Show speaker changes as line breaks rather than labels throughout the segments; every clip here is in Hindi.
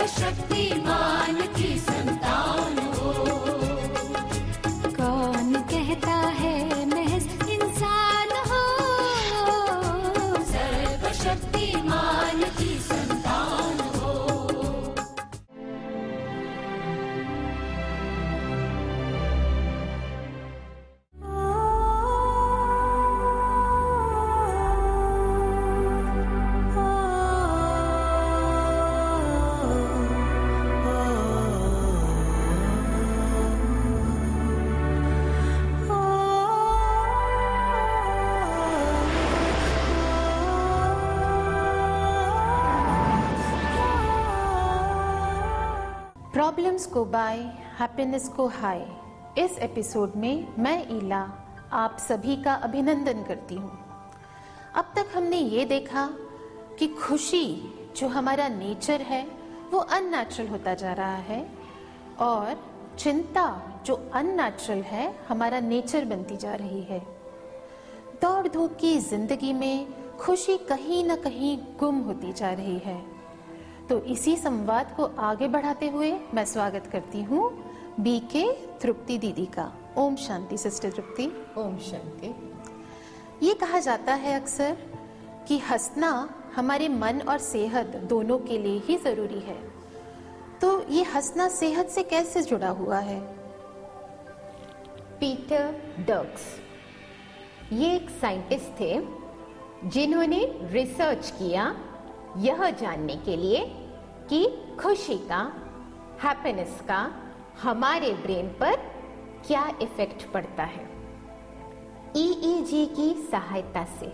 सर्वशक्तिमान की संतान हो।
कौन कहता है महज इंसान हो,
सर्वशक्तिमान की संतान हो।
प्रॉब्लम्स को बाय, हैप्पीनेस को हाय। इस एपिसोड में मैं ईला आप सभी का अभिनंदन करती हूँ। अब तक हमने ये देखा कि खुशी जो हमारा नेचर है वो अननेचुरल होता जा रहा है, और चिंता जो अननेचुरल है हमारा नेचर बनती जा रही है। दौड़ धूप की जिंदगी में खुशी कहीं ना कहीं गुम होती जा रही है। तो इसी संवाद को आगे बढ़ाते हुए मैं स्वागत करती हूँ बीके तृप्ति दीदी का। ओम शांति सिस्टर तृप्ति।
ओम शांति।
ये कहा जाता है अक्सर कि हंसना हमारे मन और सेहत दोनों के लिए ही जरूरी है। तो ये हंसना सेहत से कैसे जुड़ा हुआ है?
पीटर डर्क्स ये एक साइंटिस्ट थे जिन्होंने रिसर्च किया यह जानने के लिए कि खुशी का, हैप्पीनेस का हमारे ब्रेन पर क्या इफेक्ट पड़ता है। ईईजी की सहायता से,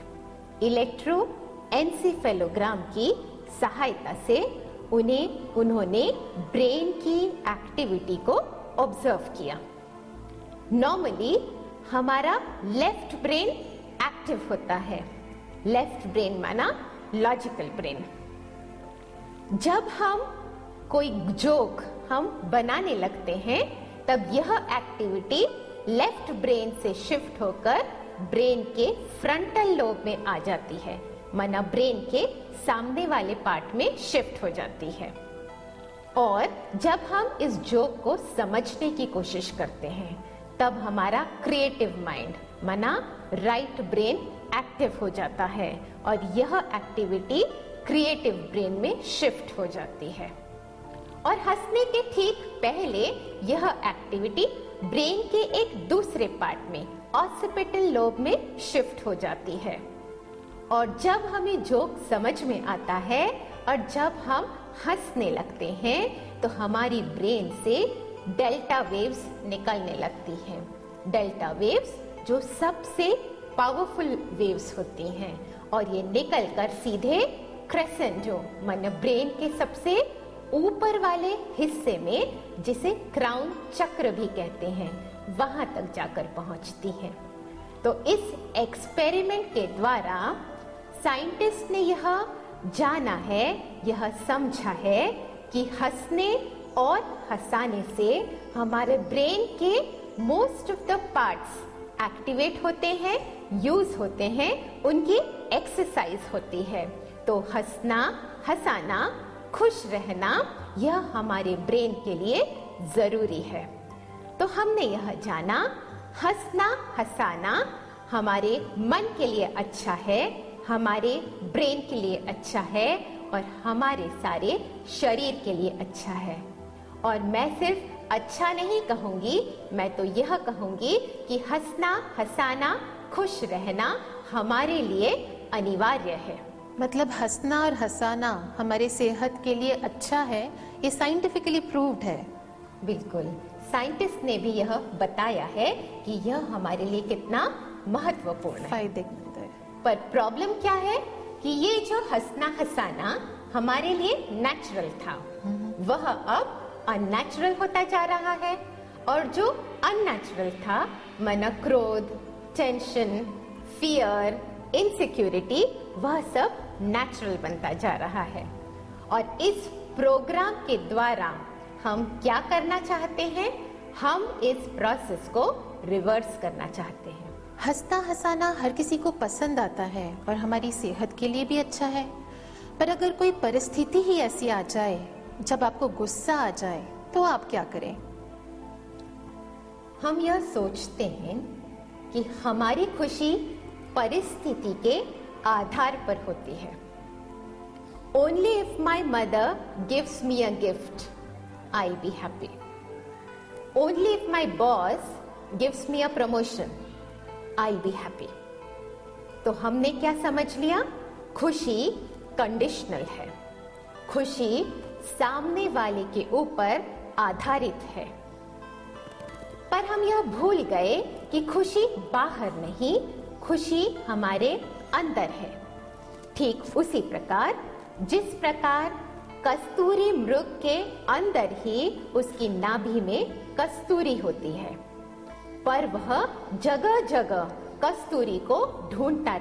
इलेक्ट्रोएन्सेफेलोग्राम की सहायता से उन्होंने ब्रेन की एक्टिविटी को ऑब्जर्व किया। नॉर्मली हमारा लेफ्ट ब्रेन एक्टिव होता है। लेफ्ट ब्रेन माना लॉजिकल ब्रेन। जब हम कोई जोक हम बनाने लगते हैं तब यह एक्टिविटी लेफ्ट ब्रेन से शिफ्ट होकर ब्रेन के फ्रंटल लोब में आ जाती है, माना ब्रेन के सामने वाले पार्ट में शिफ्ट हो जाती है। और जब हम इस जोक को समझने की कोशिश करते हैं तब हमारा क्रिएटिव माइंड माना राइट ब्रेन एक्टिव हो जाता है और यह एक्टिविटी क्रिएटिव ब्रेन में शिफ्ट हो जाती है। और हंसने के ठीक पहले यह एक्टिविटी ब्रेन के एक दूसरे पार्ट में ऑसिपिटल लोब में शिफ्ट हो जाती है। और जब हमें जोक समझ में आता है और जब हम हंसने लगते हैं तो हमारी ब्रेन से डेल्टा वेव्स निकलने लगती हैं। डेल्टा वेव्स जो सबसे पावरफुल वेव्स होती हैं और ये निकलकर सीधे क्रेसेंडो माने ब्रेन के सबसे ऊपर वाले हिस्से में, जिसे क्राउन चक्र भी कहते हैं, वहां तक जाकर पहुंचती हैं। तो इस एक्सपेरिमेंट के द्वारा साइंटिस्ट ने यह जाना है, यह समझा है कि हंसने और हंसाने से हमारे ब्रेन के most of the parts activate होते हैं, यूज होते हैं, उनकी एक्सरसाइज होती है। तो हंसना, हंसाना, खुश रहना यह हमारे ब्रेन के लिए जरूरी है। तो हमने यह जाना हंसना, हंसाना हमारे मन के लिए अच्छा है, हमारे ब्रेन के लिए अच्छा है और हमारे सारे शरीर के लिए अच्छा है। और मैं सिर्फ अच्छा नहीं कहूंगी, मैं तो यह कहूंगी कि हंसना, हंसाना, खुश रहना हमारे लिए अनिवार्य है।
मतलब हंसना और हंसाना हमारे सेहत के लिए अच्छा है, ये साइंटिफिकली प्रूव्ड है।
बिल्कुल, साइंटिस्ट ने भी यह बताया है कि यह हमारे लिए कितना महत्वपूर्ण है,
फायदेमंद है।
पर प्रॉब्लम क्या है कि ये जो हंसना हंसाना हमारे लिए नेचुरल था, वह अब अननेचुरल होता जा रहा है। और जो अननेचुरल था माना क्रोध, टेंशन, फियर, इनसिक्योरिटी, वह सब नेचुरल बनता जा रहा है। और इस प्रोग्राम के द्वारा हम क्या करना चाहते हैं? हम इस प्रोसेस को रिवर्स करना चाहते हैं।
हंसना हंसाना हर किसी को पसंद आता है और हमारी सेहत के लिए भी अच्छा है, पर अगर कोई परिस्थिति ही ऐसी आ जाए जब आपको गुस्सा आ जाए तो आप क्या करें?
हम यह सोचते हैं कि हमारी खुशी परिस्थिति के आधार पर होती है। Only if my mother gives me a gift, I'll be happy. Only if my boss gives me a promotion, I'll be happy. तो हमने क्या समझ लिया? खुशी कंडीशनल है। खुशी सामने वाले के ऊपर आधारित है। पर हम यह भूल गए कि खुशी बाहर नहीं, खुशी हमारे अंदर है। ठीक उसी प्रकार जिस प्रकार कस्तूरी मृग के अंदर ही उसकी नाभि में कस्तूरी होती है, पर वह जगह जगह कस्तूरी को ढूंढता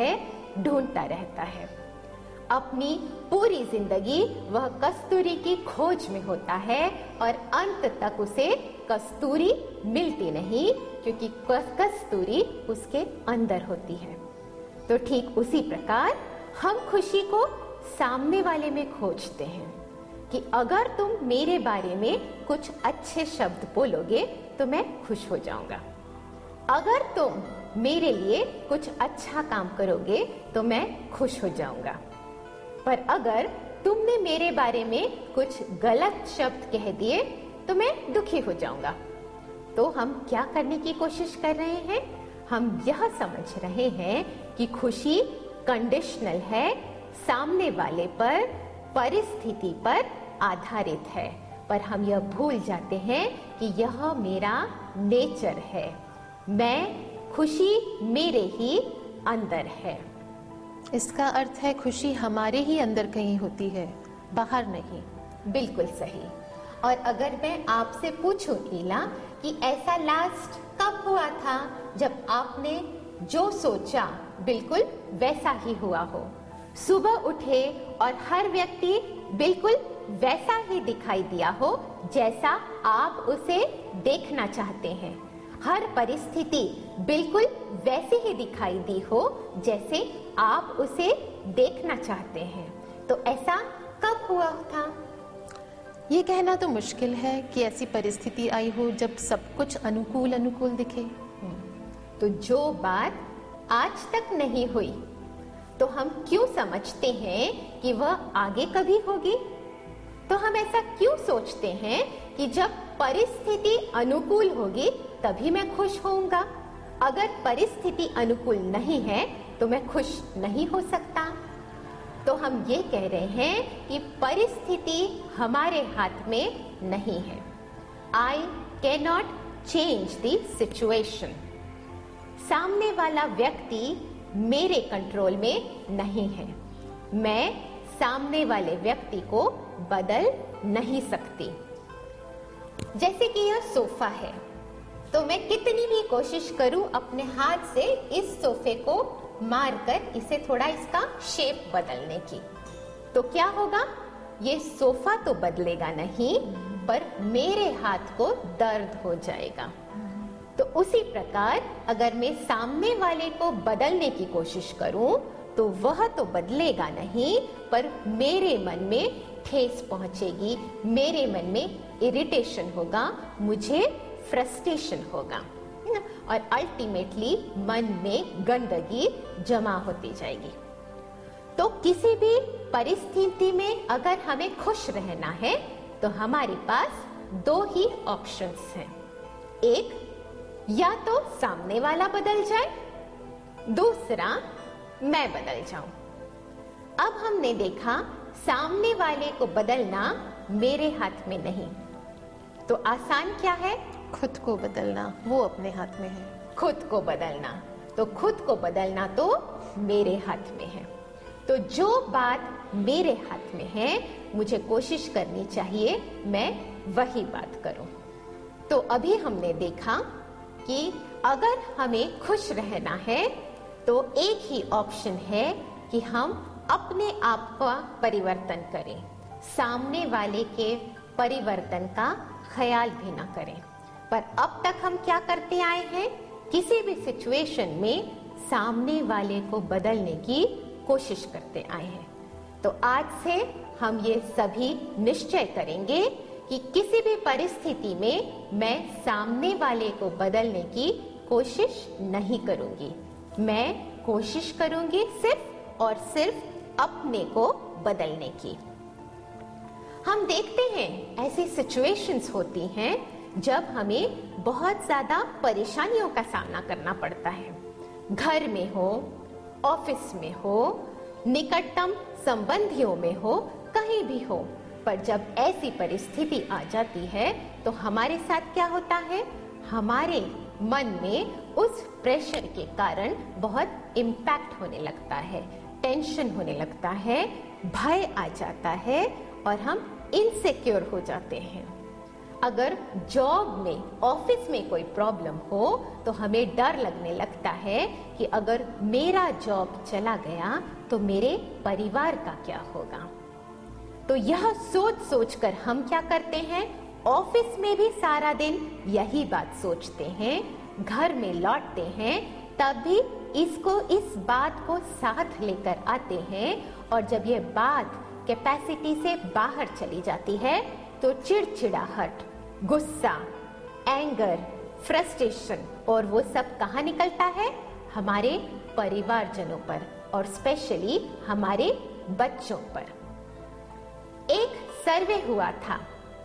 रहता है। अपनी पूरी जिंदगी वह कस्तूरी की खोज में होता है और अंत तक उसे कस्तूरी मिलती नहीं, क्योंकि कस्तूरी उसके अंदर होती है। तो ठीक उसी प्रकार हम खुशी को सामने वाले में खोजते हैं कि अगर तुम मेरे बारे में कुछ अच्छे शब्द बोलोगे तो मैं खुश हो जाऊंगा, अगर तुम मेरे लिए कुछ अच्छा काम करोगे तो मैं खुश हो जाऊंगा। पर अगर तुमने मेरे बारे में कुछ गलत शब्द कह दिए तो मैं दुखी हो जाऊंगा। तो हम क्या करने की कोशिश कर रहे हैं? हम यह समझ रहे हैं कि खुशी कंडीशनल है, सामने वाले पर, परिस्थिति पर आधारित है। पर हम यह भूल जाते हैं कि यह मेरा नेचर है, मैं खुशी मेरे ही अंदर है।
इसका अर्थ है खुशी हमारे ही अंदर कहीं होती है, बाहर नहीं।
बिल्कुल सही। और अगर मैं आपसे पूछूं ईला कि ऐसा लास्ट कब हुआ था जब आपने जो सोचा बिल्कुल वैसा ही हुआ हो, सुबह उठे और हर व्यक्ति बिल्कुल वैसा ही दिखाई दिया हो जैसा आप उसे देखना चाहते हैं, हर परिस्थिति बिल्कुल वैसे ही दिखाई दी हो जैसे आप उसे देखना चाहते हैं, तो ऐसा कब हुआ था?
ये कहना तो मुश्किल है कि ऐसी परिस्थिति आई हो जब सब कुछ अनुकूल दिखे।
तो जो बात आज तक नहीं हुई तो हम क्यों समझते हैं कि वह आगे कभी होगी? तो हम ऐसा क्यों सोचते हैं कि जब परिस्थिति अनुकूल होगी तभी मैं खुश होऊंगा, अगर परिस्थिति अनुकूल नहीं है तो मैं खुश नहीं हो सकता? तो हम ये कह रहे हैं कि परिस्थिति हमारे हाथ में नहीं है। I cannot change the situation. सामने वाला व्यक्ति मेरे कंट्रोल में नहीं है, मैं सामने वाले व्यक्ति को बदल नहीं सकती। जैसे कि यह सोफा है, तो मैं कितनी भी कोशिश करूं अपने हाथ से इस सोफे को मारकर इसे थोड़ा इसका शेप बदलने की, तो क्या होगा? ये सोफा तो बदलेगा नहीं, पर मेरे हाथ को दर्द हो जाएगा। तो उसी प्रकार अगर मैं सामने वाले को बदलने की कोशिश करूं तो वह तो बदलेगा नहीं, पर मेरे मन में ठेस पहुंचेगी, मेरे मन में इरिटेशन होगा, मुझे फ्रस्ट्रेशन होगा और अल्टीमेटली मन में गंदगी जमा होती जाएगी। तो किसी भी परिस्थिति में अगर हमें खुश रहना है तो हमारे पास दो ही ऑप्शंस हैं, एक या तो सामने वाला बदल जाए, दूसरा मैं बदल जाऊं। अब हमने देखा सामने वाले को बदलना मेरे हाथ में नहीं, तो आसान क्या है?
खुद को बदलना, वो अपने हाथ में है।
खुद को बदलना, तो खुद को बदलना तो मेरे हाथ में है। तो जो बात मेरे हाथ में है मुझे कोशिश करनी चाहिए मैं वही बात करूं। तो अभी हमने देखा कि अगर हमें खुश रहना है तो एक ही ऑप्शन है कि हम अपने आप का परिवर्तन करें, सामने वाले के परिवर्तन का ख्याल भी ना करें। पर अब तक हम क्या करते आए हैं? किसी भी सिचुएशन में सामने वाले को बदलने की कोशिश करते आए हैं। तो आज से हम ये सभी निश्चय करेंगे कि किसी भी परिस्थिति में मैं सामने वाले को बदलने की कोशिश नहीं करूंगी। मैं कोशिश करूंगी सिर्फ और सिर्फ अपने को बदलने की। हम देखते हैं ऐसी सिचुएशंस होती हैं जब हमें बहुत ज्यादा परेशानियों का सामना करना पड़ता है। घर में हो, ऑफिस में हो, निकटतम संबंधियों में हो, कहीं भी हो, पर जब ऐसी परिस्थिति आ जाती है तो हमारे साथ क्या होता है? हमारे मन में उस प्रेशर के कारण बहुत इम्पैक्ट होने लगता है, टेंशन होने लगता है, भय आ जाता है और हम इनसिक्योर हो जाते हैं। अगर जॉब में, ऑफिस में कोई प्रॉब्लम हो तो हमें डर लगने लगता है कि अगर मेरा जॉब चला गया तो मेरे परिवार का क्या होगा। तो यह सोच सोचकर हम क्या करते हैं? ऑफिस में भी सारा दिन यही बात सोचते हैं, घर में लौटते हैं तब भी इस बात को साथ लेकर आते हैं और जब ये बात कैपेसिटी से बाहर चली जाती है तो चिड़चिड़ाहट, गुस्सा, एंगर, फ्रस्ट्रेशन और वो सब कहाँ निकलता है? हमारे परिवारजनों पर और स्पेशली हमारे बच्चों पर। एक सर्वे हुआ था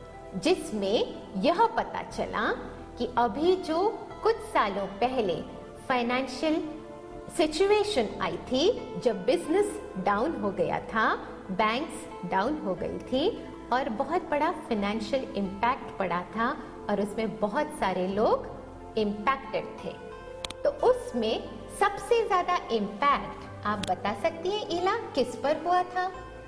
जिसमें यह पता चला कि अभी जो कुछ सालों पहले फाइनेंशियल सिचुएशन आई थी, जब बिजनेस डाउन हो गया था, बैंक्स डाउन हो गई थी और बहुत बड़ा फाइनेंशियल इम्पैक्ट पड़ा था और उसमें बहुत सारे लोग इम्पैक्टेड थे। तो उसमें सबसे ज्यादा इम्पैक्ट आप बता सकती हैं इला किस पर हुआ था?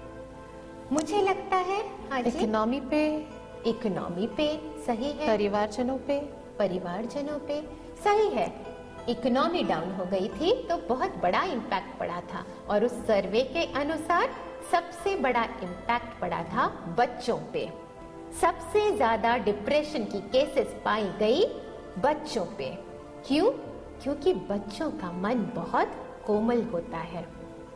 मुझे लगता है हाँ जी,
इकोनॉमी पे।
इकोनॉमी पे सही है,
परिवारजनों पे।
परिवारजनों पे सही है। इकोनॉमी डाउन हो गई थी तो बहुत बड़ा इम्पैक्ट पड़ा था और उस सर्वे के अनुसार सबसे बड़ा इम्पैक्ट पड़ा था बच्चों पे। सबसे ज्यादा डिप्रेशन की केसेस पाई गई बच्चों पे। क्यों? क्योंकि बच्चों का मन बहुत कोमल होता है,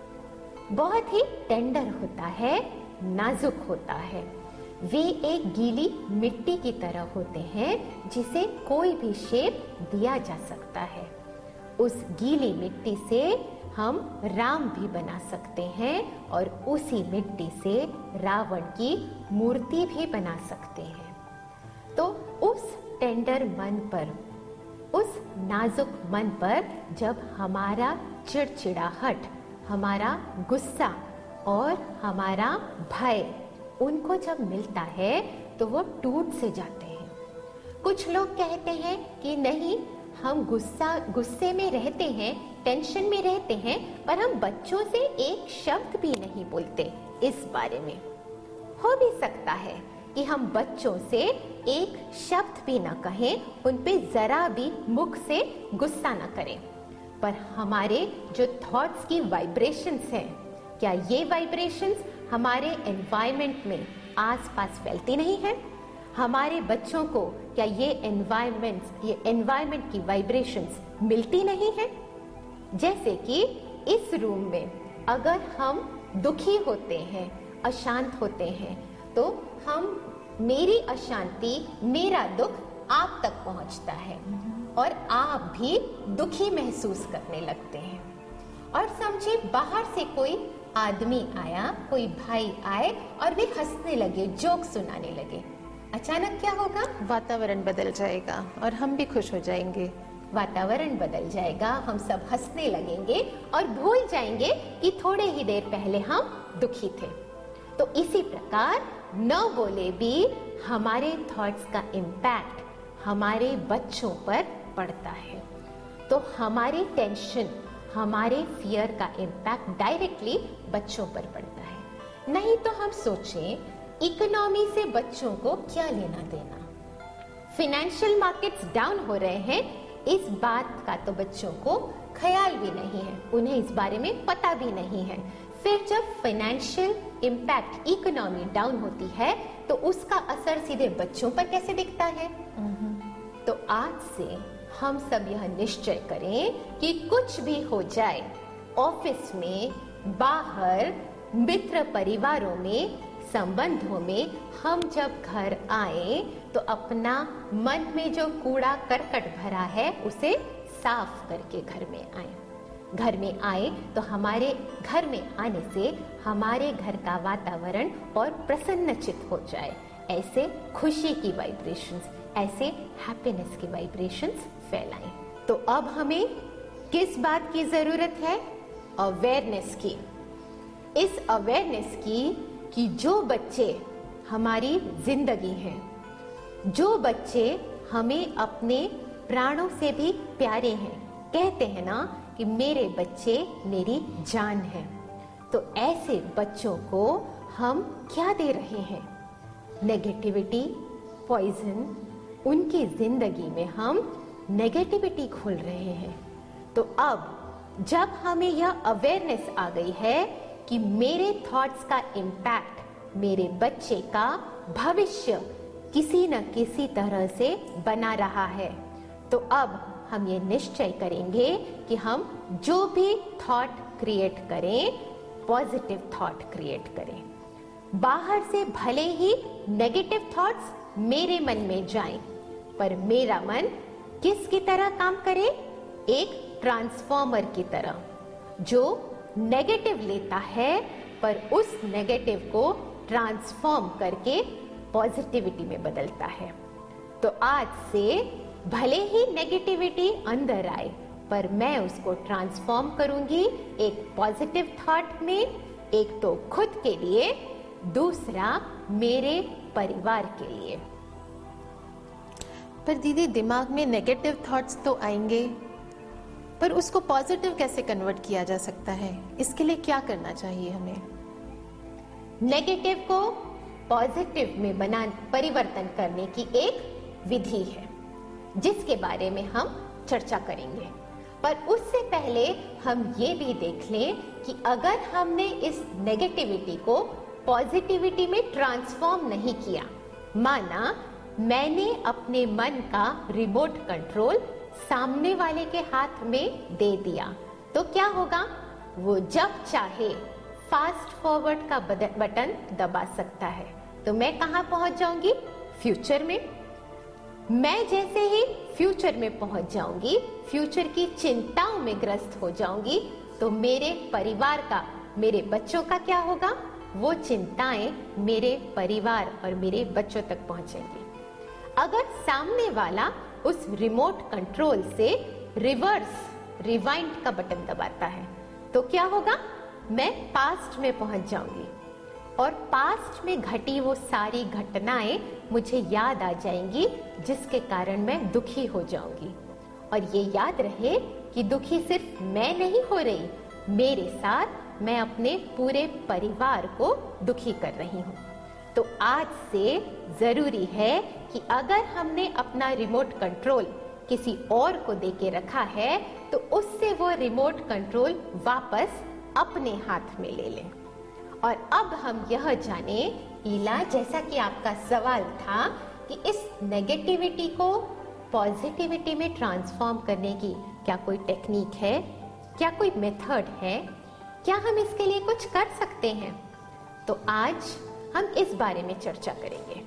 बहुत ही टेंडर होता है, नाजुक होता है। वे एक गीली मिट्टी की तरह होते हैं जिसे कोई भी शेप दिया जा सकता है। उस गीली मिट्टी से हम राम भी बना सकते हैं और उसी मिट्टी से रावण की मूर्ति भी बना सकते हैं। तो उस टेंडर मन पर, उस नाजुक मन पर जब हमारा चिड़चिड़ाहट, हमारा गुस्सा और हमारा भय उनको जब मिलता है तो वो टूट से जाते हैं। कुछ लोग कहते हैं कि नहीं, हम गुस्से में रहते हैं, टेंशन में रहते हैं, पर हम बच्चों से एक शब्द भी नहीं बोलते इस बारे में। हो भी सकता है कि हम बच्चों से एक शब्द भी ना कहें, उन पे जरा भी मुख से गुस्सा ना करें, पर हमारे जो थॉट्स की वाइब्रेशंस हैं, क्या ये वाइब्रेशंस हमारे एनवायरनमेंट में आसपास फैलती नहीं है? हमारे बच्चों को क्या ये एनवायरनमेंट की वाइब्रेशंस मिलती नहीं है? जैसे कि इस रूम में अगर हम दुखी होते हैं, अशांत होते हैं, तो मेरी अशांति, मेरा दुख आप तक पहुंचता है और आप भी दुखी महसूस करने लगते हैं। और समझे बाहर से कोई आदमी आया, कोई भाई आए और वे हंसने लगे, जोक सुनाने लगे, अचानक क्या होगा?
वातावरण बदल जाएगा और हम भी खुश हो जाएंगे।
वातावरण बदल जाएगा, हम सब हंसने लगेंगे और भूल जाएंगे कि थोड़े ही देर पहले हम दुखी थे। तो इसी प्रकार न बोले भी हमारे थॉट्स का इम्पैक्ट हमारे बच्चों पर पड़ता है। तो हमारी टेंशन, हमारे फियर का इम्पैक्ट डायरेक्टली बच्चों पर पड़ता है। नहीं तो हम सोचें, इकोनॉमी से बच्चों को क्या लेना देना? फाइनेंशियल मार्केट्स डाउन हो रहे हैं, इस बात का तो बच्चों को ख्याल भी नहीं है, उन्हें इस बारे में पता भी नहीं है। फिर जब फाइनेंशियल इम्पैक्ट, इकोनॉमी डाउन होती है तो उसका असर सीधे बच्चों पर कैसे दिखता है? तो आज से हम सब यह निश्चय करें कि कुछ भी हो जाए, ऑफिस में, बाहर, मित्र परिवारों में, संबंधों में हम जब घर आए तो अपना मन में जो कूड़ा करकट भरा है उसे साफ करके घर में आए। घर में आए तो हमारे घर में आने से हमारे घर का वातावरण और प्रसन्नचित हो जाए। ऐसे खुशी की वाइब्रेशंस, ऐसे हैप्पीनेस की वाइब्रेशंस फैलाएं। तो अब हमें किस बात की जरूरत है? अवेयरनेस की। इस अवेयरनेस की कि जो बच्चे हमारी जिंदगी हैं, जो बच्चे हमें अपने प्राणों से भी प्यारे हैं, कहते हैं ना कि मेरे बच्चे मेरी जान है, तो ऐसे बच्चों को हम क्या दे रहे हैं? Negativity, poison. उनकी जिंदगी में हम नेगेटिविटी खोल रहे हैं। तो अब जब हमें यह अवेयरनेस आ गई है कि मेरे थॉट्स का इम्पैक्ट मेरे बच्चे का भविष्य किसी न किसी तरह से बना रहा है, तो अब हम ये निश्चय करेंगे कि हम जो भी थॉट क्रिएट करें, पॉजिटिव थॉट क्रिएट करें। बाहर से भले ही नेगेटिव थॉट्स मेरे मन में जाएं, पर मेरा मन किसकी तरह काम करे? एक ट्रांसफॉर्मर की तरह, जो नेगेटिव लेता है पर उस नेगेटिव को ट्रांसफॉर्म करके पॉजिटिविटी में बदलता है। तो आज से भले ही नेगेटिविटी अंदर आए, पर मैं उसको ट्रांसफॉर्म करूंगी एक पॉजिटिव थॉट में, एक तो खुद के लिए, दूसरा मेरे परिवार के लिए।
पर दीदी, दिमाग में नेगेटिव थॉट्स तो आएंगे, पर उसको पॉजिटिव कैसे कन्वर्ट किया जा सकता है? इसके लिए क्या करना चाहिए हमें?
नेगेटिव को पॉजिटिव में परिवर्तन करने की एक विधि है, जिसके बारे में हम चर्चा करेंगे। पर उससे पहले हम ये भी देख लें कि अगर हमने इस नेगेटिविटी को पॉजिटिविटी में ट्रांसफॉर्म नहीं किया, माना मैंने अपने मन का रिमोट कंट्रोल सामने वाले के हाथ में दे दिया, तो क्या होगा? वो जब चाहे फास्ट फॉरवर्ड का बटन दबा सकता है। तो मैं कहां पहुंच जाऊंगी? फ्यूचर में। मैं जैसे ही फ्यूचर में पहुंच जाऊंगी, फ्यूचर की चिंताओं में ग्रस्त हो जाऊंगी, तो मेरे परिवार का, मेरे बच्चों का क्या होगा? वो चिंताएं मेरे परिवार और मेरे बच्चों तक पहुंचेंगी। अगर सामने वाला उस रिमोट कंट्रोल से रिवर्स रिवाइंड का बटन दबाता है, तो क्या होगा? मैं पास्ट में पहुंच जाऊंगी और पास्ट में घटी वो सारी घटनाएं मुझे याद आ जाएंगी, जिसके कारण मैं दुखी हो जाऊंगी। और ये याद रहे कि दुखी सिर्फ मैं नहीं हो रही, मेरे साथ मैं अपने पूरे परिवार को दुखी कर रही हूँ। तो आज से जरूरी है कि अगर हमने अपना रिमोट कंट्रोल किसी और को देके रखा है, तो उससे वो रिमोट कंट्रोल वापस अपने हाथ में ले लें। और अब हम यह जाने, ईला, जैसा कि आपका सवाल था कि इस नेगेटिविटी को पॉजिटिविटी में ट्रांसफॉर्म करने की क्या कोई टेक्निक है, क्या कोई मेथड है, क्या हम इसके लिए कुछ कर सकते हैं? तो आज हम इस बारे में चर्चा करेंगे।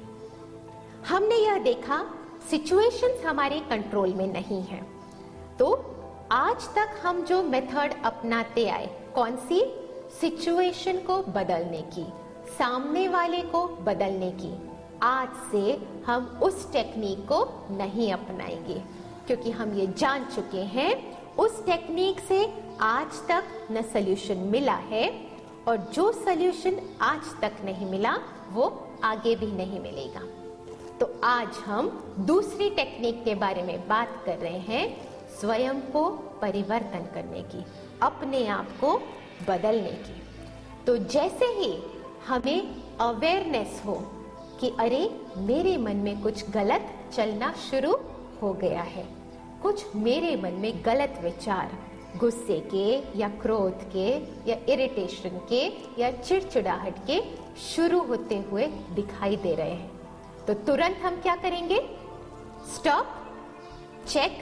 हमने यह देखा सिचुएशंस हमारे कंट्रोल में नहीं है, तो आज तक हम जो मेथड अपनाते आए, कौन सी? सिचुएशन को बदलने की, सामने वाले को बदलने की। आज से हम उस टेक्निक को नहीं अपनाएंगे, क्योंकि हम ये जान चुके हैं उस टेक्निक से आज तक न सल्यूशन मिला है, और जो सल्यूशन आज तक नहीं मिला वो आगे भी नहीं मिलेगा। तो आज हम दूसरी टेक्निक के बारे में बात कर रहे हैं, स्वयं को परिवर्तन करने की, अपने आप को बदलने की। तो जैसे ही हमें अवेयरनेस हो कि अरे मेरे मन में कुछ गलत चलना शुरू हो गया है, कुछ मेरे मन में गलत विचार, गुस्से के या क्रोध के या इरिटेशन के या चिड़चिड़ाहट के शुरू होते हुए दिखाई दे रहे हैं, तो तुरंत हम क्या करेंगे? स्टॉप, चेक,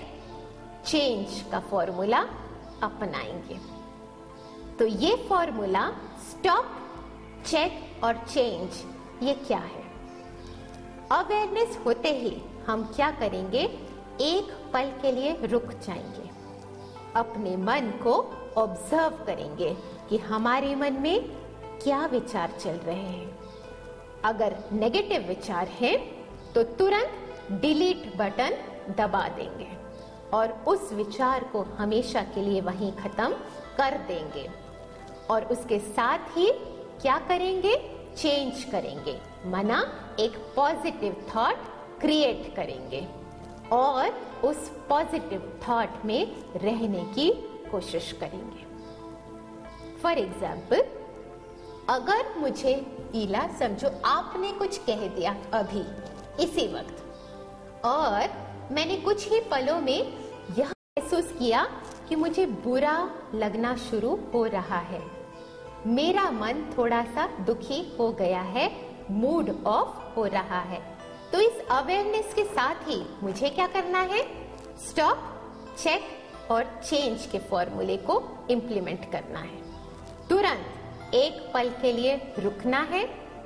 चेंज का फॉर्मूला अपनाएंगे। तो ये फॉर्मूला स्टॉप, चेक, और चेंज ये क्या है? अवेयरनेस होते ही हम क्या करेंगे? एक पल के लिए रुक जाएंगे, अपने मन को ऑब्जर्व करेंगे कि हमारे मन में क्या विचार चल रहे हैं। अगर नेगेटिव विचार है तो तुरंत डिलीट बटन दबा देंगे और उस विचार को हमेशा के लिए वहीं खत्म कर देंगे। और उसके साथ ही क्या करेंगे? चेंज करेंगे, माना एक पॉजिटिव थॉट क्रिएट करेंगे और उस पॉजिटिव थॉट में रहने की कोशिश करेंगे। फॉर एग्जाम्पल, अगर मुझे ईला, समझो आपने कुछ कह दिया अभी इसी वक्त और मैंने कुछ ही पलों में यह महसूस किया कि मुझे बुरा लगना शुरू हो रहा है, मेरा मन थोड़ा सा दुखी हो गया है, मूड ऑफ हो रहा है, तो इस अवेयरनेस के साथ ही मुझे क्या करना है? स्टॉप, चेक और चेंज के फॉर्मूले को इंप्लीमेंट करना है। तुरंत एक पल के लिए रुकना है,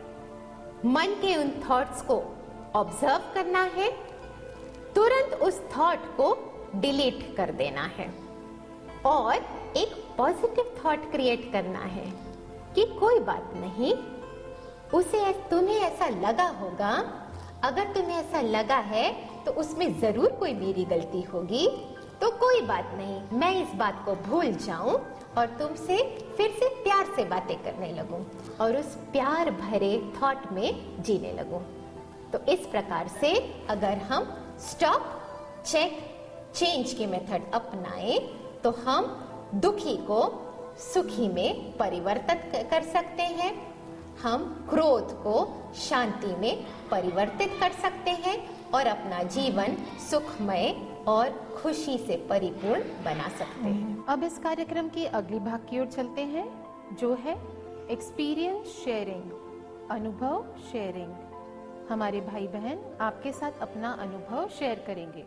मन के उन थॉट्स को ऑब्जर्व करना है, तुरंत उस थॉट को डिलीट कर देना है और एक पॉजिटिव थॉट क्रिएट करना है कि कोई बात नहीं, उसे तुम्हें ऐसा लगा होगा, अगर तुम्हें ऐसा लगा है तो उसमें जरूर कोई मेरी गलती होगी, तो कोई बात नहीं, मैं इस बात को भूल जाऊं और तुमसे फिर से प्यार से बातें करने लगूं और उस प्यार भरे थॉट में जीने लगूं। तो इस प्रकार से अगर हम स्टॉप, चेक, चेंज के मेथड अपनाएं तो हम दुखी को सुखी में परिवर्तित कर सकते हैं, हम क्रोध को शांति में परिवर्तित कर सकते हैं और अपना जीवन सुखमय और खुशी से परिपूर्ण बना सकते हैं।
अब इस कार्यक्रम की अगली भाग की ओर चलते हैं, जो है एक्सपीरियंस शेयरिंग, अनुभव शेयरिंग। हमारे भाई बहन आपके साथ अपना अनुभव शेयर करेंगे।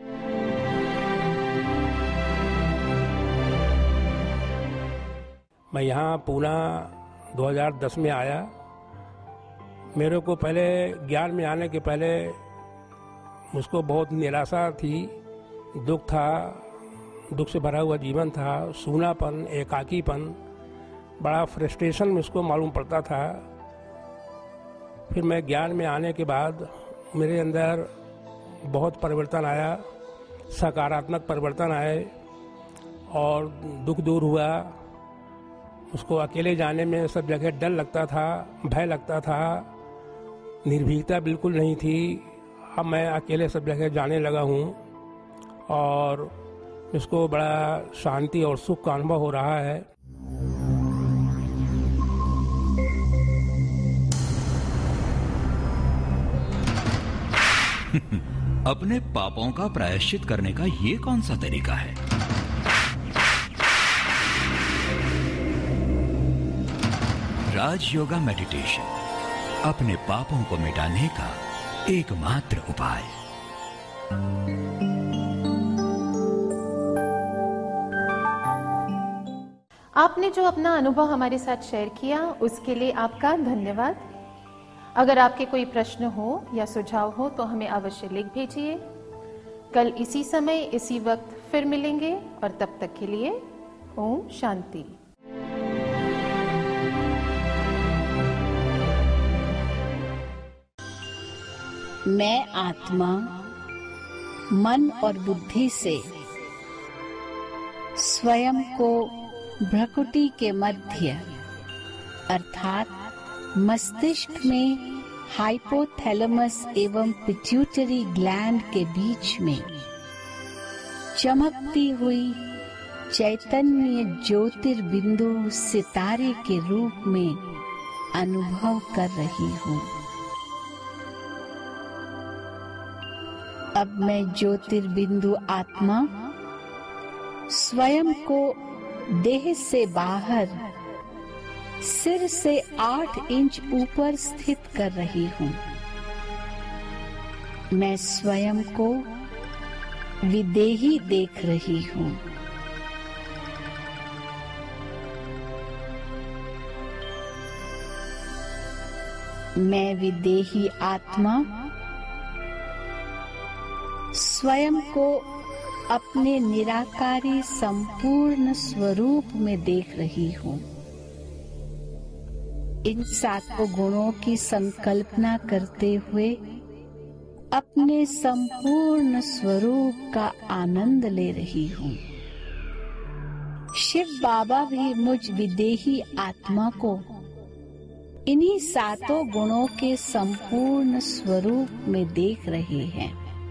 मैं यहाँ पूना 2010 में आया। मेरे को पहले ज्ञान में आने के पहले मुझको बहुत निराशा थी, दुख था, दुख से भरा हुआ जीवन था, सूनापन, एकाकीपन, बड़ा फ्रस्ट्रेशन मुझको मालूम पड़ता था। फिर मैं ज्ञान में आने के बाद मेरे अंदर बहुत परिवर्तन आया, सकारात्मक परिवर्तन आए और दुख दूर हुआ। उसको अकेले जाने में सब जगह डर लगता था, भय लगता था, निर्भीकता बिल्कुल नहीं थी। अब मैं अकेले सब जगह जाने लगा हूँ और इसको बड़ा शांति और सुख का अनुभव हो रहा है।
अपने पापों का प्रायश्चित करने का ये कौन सा तरीका है? राज योगा मेडिटेशन अपने पापों को मिटाने का एकमात्र उपाय।
आपने जो अपना अनुभव हमारे साथ शेयर किया उसके लिए आपका धन्यवाद। अगर आपके कोई प्रश्न हो या सुझाव हो तो हमें अवश्य लिख भेजिए। कल इसी समय इसी वक्त फिर मिलेंगे और तब तक के लिए ओम शांति।
मैं आत्मा मन और बुद्धि से स्वयं को भ्रकुटी के मध्य अर्थात मस्तिष्क में हाइपोथैलेमस एवं पिट्यूटरी ग्लैंड के बीच में चमकती हुई चैतन्य ज्योतिर्बिंदु सितारे के रूप में अनुभव कर रही हूँ। अब मैं ज्योतिर्बिंदु आत्मा स्वयं को देह से बाहर सिर से 8 इंच ऊपर स्थित कर रही हूँ। मैं स्वयं को विदेही देख रही हूँ। मैं विदेही आत्मा स्वयं को अपने निराकारी संपूर्ण स्वरूप में देख रही हूँ। इन सातों गुणों की संकल्पना करते हुए अपने संपूर्ण स्वरूप का आनंद ले रही हूँ। शिव बाबा भी मुझ विदेही आत्मा को इन्हीं सातों गुणों के संपूर्ण स्वरूप में देख रहे हैं।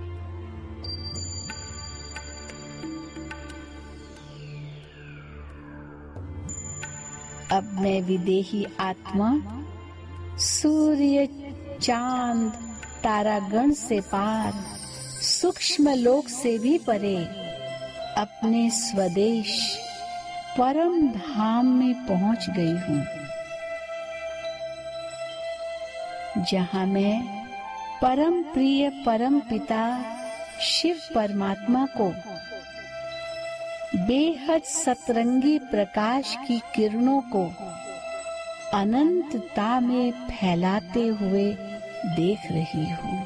अब मैं विदेही आत्मा सूर्य, चांद, तारागण से पार, सूक्ष्म लोक से भी परे अपने स्वदेश परम धाम में पहुंच गई हूँ, जहाँ मैं परम प्रिय परम पिता शिव परमात्मा को बेहद सतरंगी प्रकाश की किरणों को अनंतता में फैलाते हुए देख रही हूँ।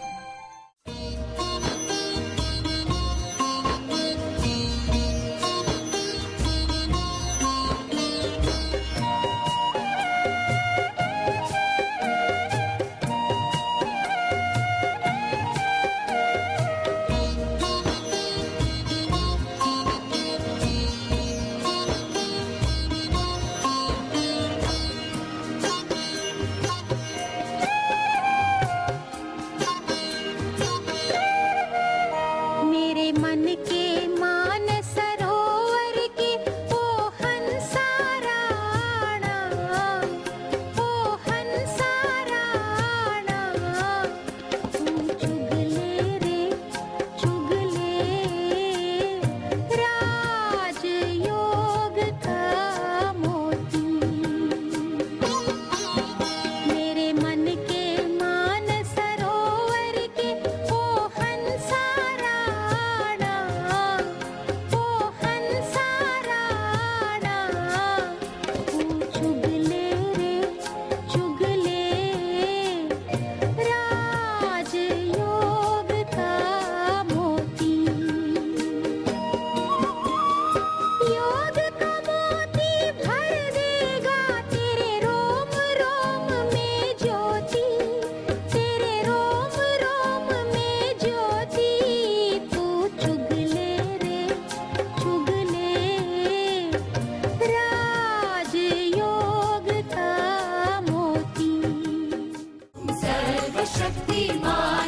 शक्तिमान